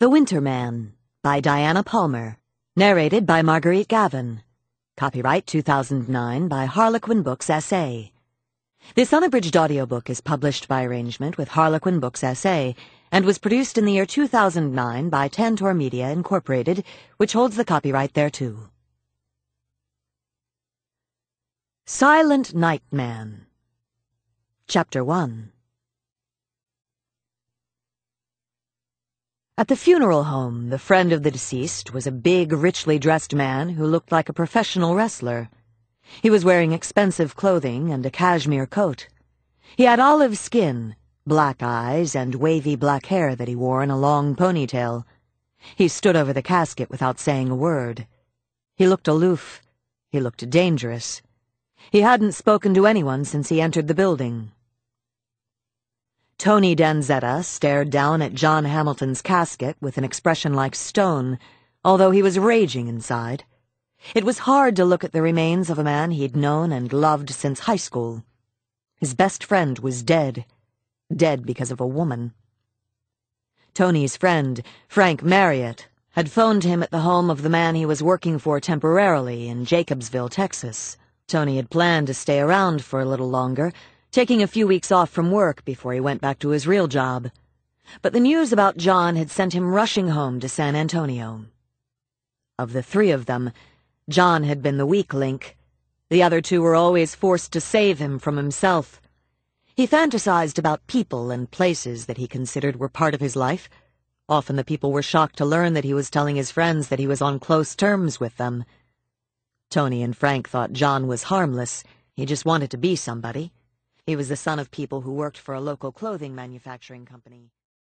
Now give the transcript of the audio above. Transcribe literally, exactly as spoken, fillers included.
The Winter Man by Diana Palmer. Narrated by Marguerite Gavin. Copyright two thousand nine by Harlequin Books S A This unabridged audiobook is published by arrangement with Harlequin Books S A and was produced in the year two thousand nine by Tantor Media, Incorporated, which holds the copyright thereto. Silent Night Man. Chapter one. At the funeral home, the friend of the deceased was a big, richly dressed man who looked like a professional wrestler. He was wearing expensive clothing and a cashmere coat. He had olive skin, black eyes, and wavy black hair that he wore in a long ponytail. He stood over the casket without saying a word. He looked aloof. He looked dangerous. He hadn't spoken to anyone since he entered the building. Tony Danzetta stared down at John Hamilton's casket with an expression like stone, although he was raging inside. It was hard to look at the remains of a man he'd known and loved since high school. His best friend was dead. Dead because of a woman. Tony's friend, Frank Marriott, had phoned him at the home of the man he was working for temporarily in Jacobsville, Texas. Tony had planned to stay around for a little longer, taking a few weeks off from work before he went back to his real job. But the news about John had sent him rushing home to San Antonio. Of the three of them, John had been the weak link. The other two were always forced to save him from himself. He fantasized about people and places that he considered were part of his life. Often the people were shocked to learn that he was telling his friends that he was on close terms with them. Tony and Frank thought John was harmless. He just wanted to be somebody. He was the son of people who worked for a local clothing manufacturing company.